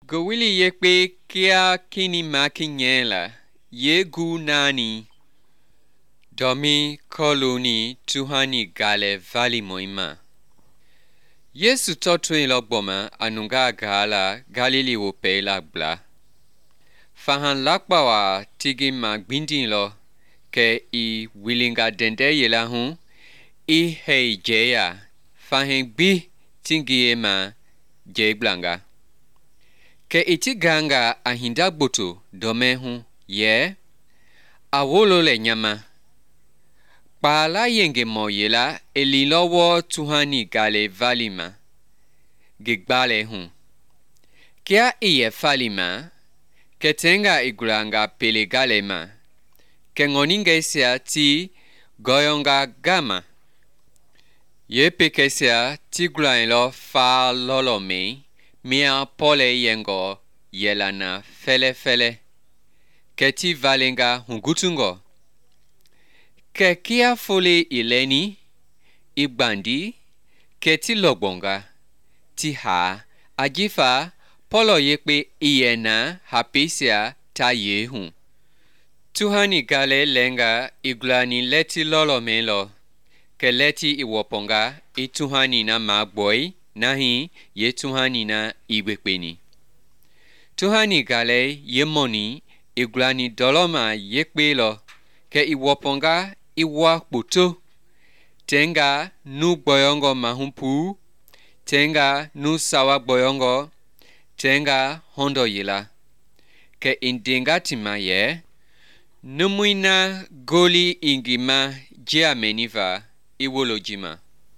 Gowili yekpe kia kini makinyela ye gu nani domi koloni tuhani gale vali moima. Yesu totwe logboma anunga gala Galili wo pe lagbla. Fahan lakbawa tigi magbindin lo ke I wilinga dende yela hun I hei jeya fahen bi tingiye ma jegblanga. Ke iti ganga ahinda gboto dome hun ye awolo le nyama. Pala yenge mo yela elilowo tuhani gale valima. Gigbale hun. Kia iye falima ketenga igulanga pele galema. Kengoningesia ti goyonga gama. Ye pekesia ti gulailo fa lolome. Mia pole yengo yelana fele. Keti valenga hungutungo. Ke kia fole ileni, igbandi, keti logbonga. Ti ha, ajifa, polo yekpe iyena hapesia ta yehun. Tuhani gale lenga iglani leti lolo melo. Ke leti iwoponga ituhani na magboy. Nahi ye tuhani na iwekpeni. Tuhani gale ye moni iglani doloma yekpelo ke iwoponga iwa kputo. Tenga nu boyongo mahumpu. Tenga nu sawa boyongo. Tenga hondo yila. Ke indinga tima ye. Numuina goli ingima jia meniva iwolojima.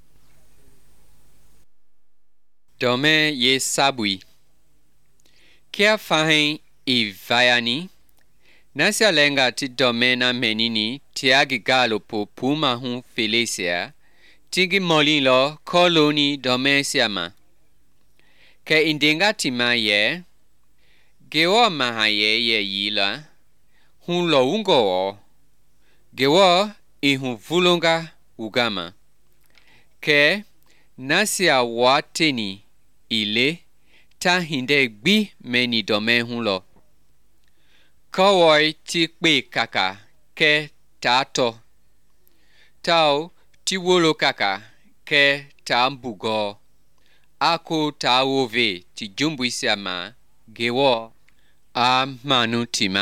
Dome ye sabui. Kia fahen I vayani. Nasia lenga ti dome na menini tiagi galo po puma hun felesia. Tigi molin lo koloni dome siama. Ke indinga tima ye. Gewo mahaye ye yila. Hun lo ungo o. Gewo ihun vulunga ugama. Ke nasia wateni. Ile ta hinde gbi meni dome hun lo. Kowoi ti kpe kaka ke tato. Tao ti wolo kaka ke ta mbugo. Ako ta wove ti jumbu isiama gewo a manu tima.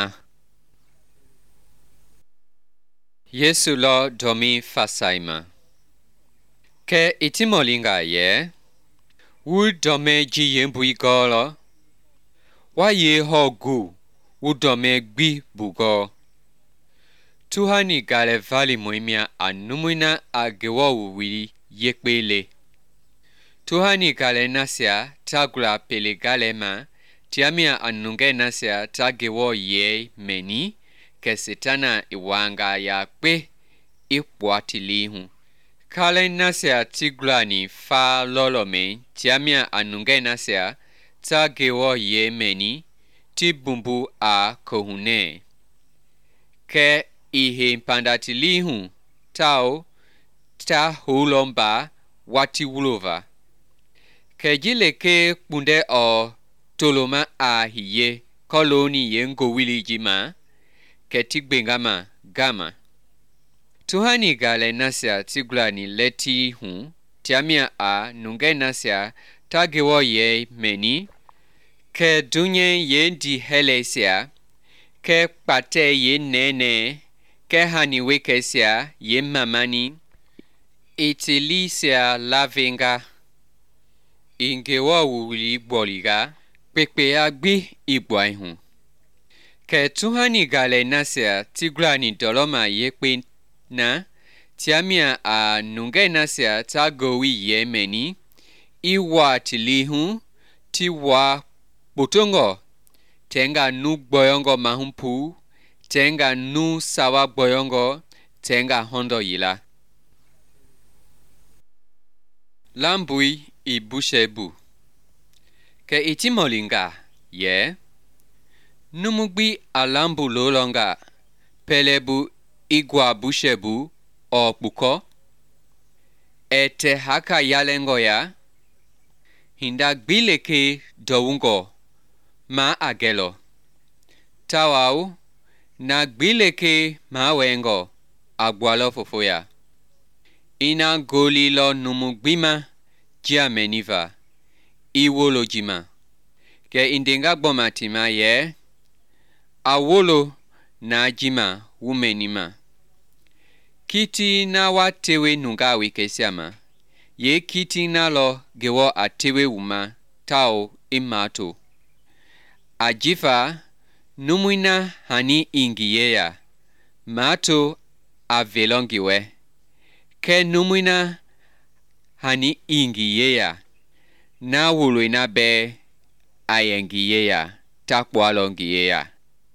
Yesu lo domi fasaima. Ke itimolinga ye. Wu dome ji yembui golo. Wa ye ho gu. Wu dome gbi bugo. Tuhani gale vali moimia anumuina agewo wili yekpele. Tuhani gale nasia tagula pele gale ma. Tiamia anunge nasia tagewo ye meni. Ke setana iwanga ya kpe ipwatilihu. Kale nasia tiglani fa lolome tiamia anunge nasia ta gewo ye meni ti bumbu a kohune. Ke ihe pandatilihu tao ta hulomba wati wulova. Ke jileke punde o toloma a hiye koloni yengo wili jima. Ke tigbengama gama. Tuhani gale nasia tiglani leti hun. Tiamia a nunge nasia tagewo ye meni. Ke dunye ye di helesia. Ke pate ye nene. Ke haniweke sia ye mamani. Itilisia lavenga. Ingewo wuli boliga. Pekpe agbi ibwai hun. Ke tuhani gale nasia tiglani doloma yekpe na. Tiamia a nunge nasia tagowi ye meni. Iwa tilihu. Tiwa botongo. Tenga nu boyongo mahumpu. Tenga nu sawa boyongo. Tenga hondo yila. Lambui ibushebu. Ke itimolinga ye. Numugbi alambu lolonga. Pelebu igwa bushebu. Okbuko. Ete haka yalengo ya. Hinda gbileke dowungo. ma agelo. Tawau na gbileke ma wengo agwalo fofoya. Ina goli lo numugbima jia meniva. Iwolo jima. Ke indenga boma tima ye. Awolo na jima wumenima. Kiti na wa tewe nunga wikesiama. Ye kiti na lo gewo a tewe wuma tao imato. Ajifa numuina hani ingiyeya. Mato avelongiwe. Ke numuina hani ingiyeya. Na wuluina be ayengiyeya. Takwalongiyeya.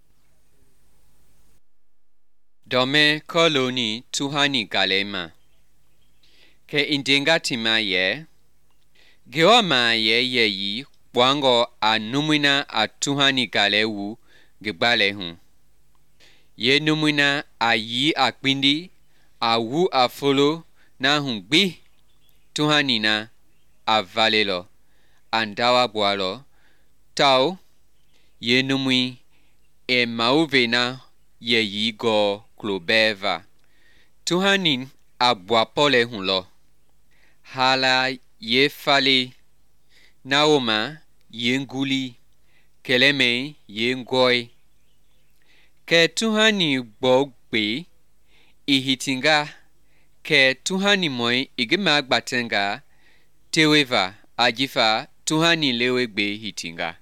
Dome koloni tuhani galema. Ke indenga tima ye. Geoma ye yi wango a numina a tuhani galewu gebale hun. Ye numina a yi a kwindi a wu a folo na hun gbi tuhani na a valelo. Andawa boalo. Tau ye numui e mauve na ye yi go klobeva. Tuhanin a boapole hun lo. Hala ye fale. Naoma ye nguli. Keleme ye ngoi. Ke tuhani gbogbe ihitinga. Ke tuhani moi igema gbatenga. Teweva ajifa tuhani lewegbe hitinga.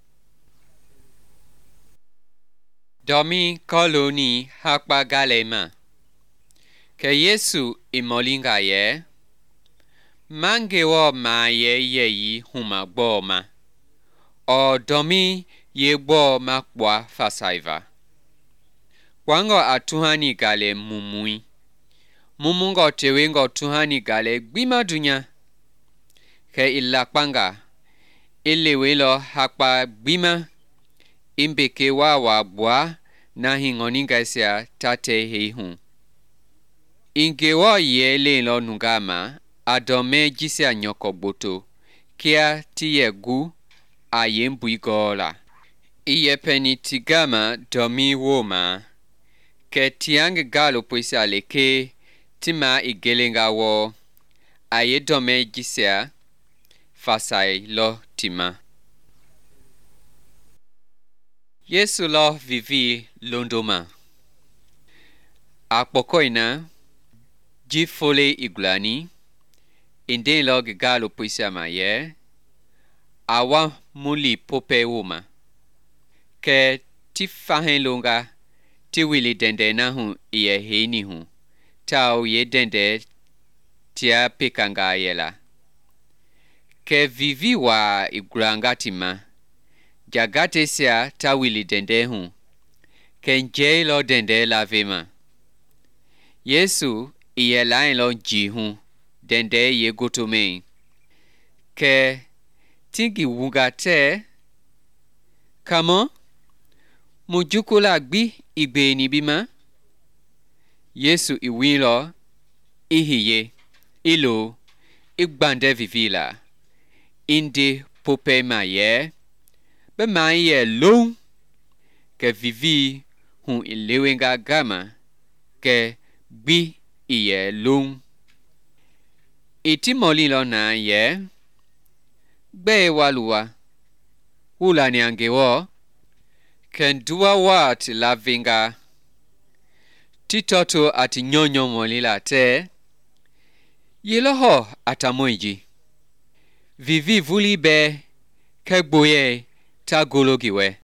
Domi koloni hakpa galema. Ke Yesu imolinga ye. Mangewo ma ye yi huma gboma. O domi ye gboma kwa fasaiva. Wango a tuhani gale mumui. Mumungo tewengo tuhani gale gbima dunya. Ke ilakpanga. Ilewelo hakpa gbima. Imbeke wa bwa na hingoningasia tate heihun. Ingewo ye le lo nungama. Adome jisia nyoko boto. Kia tiye gu ayembu igola. Iye penitigama domi woma. Ke tiang galo puisa leke. Tima igelenga wo. Aye dome jisia. Fasai lo tima. Yesu lo vivi londoma. Akpokoina. Jifole igulani. Inden lo galo puisa ma ye. Awa muli pope woma. Ke tifahen longa. Tiwili dende na hun iye heini hun. Tau ye dende tia pekanga yela. Ke vivi wa igulangatima. Jagate sia tawili dende hun. Kenje lo dende la vema. Yesu iye lain lo ji hun. Dende ye gotome. Ke tingi wugate. Kamo? Mujukula gbi igbe ni bima. Yesu iwilo. Ihiye. Ilo. Igbande vivila. Inde pope ma ye. Be ma ye long. Ke vivi hun ilewenga gama. Ke gbi iye long. Iti moli lo na ye. Be walua. Ula ni angewo. Ken dua wa ti lavinga. Titoto ati nyonyo moli la te. Yeloho atamoiji. Vivi vuli be. Kegboye ta gologiwe.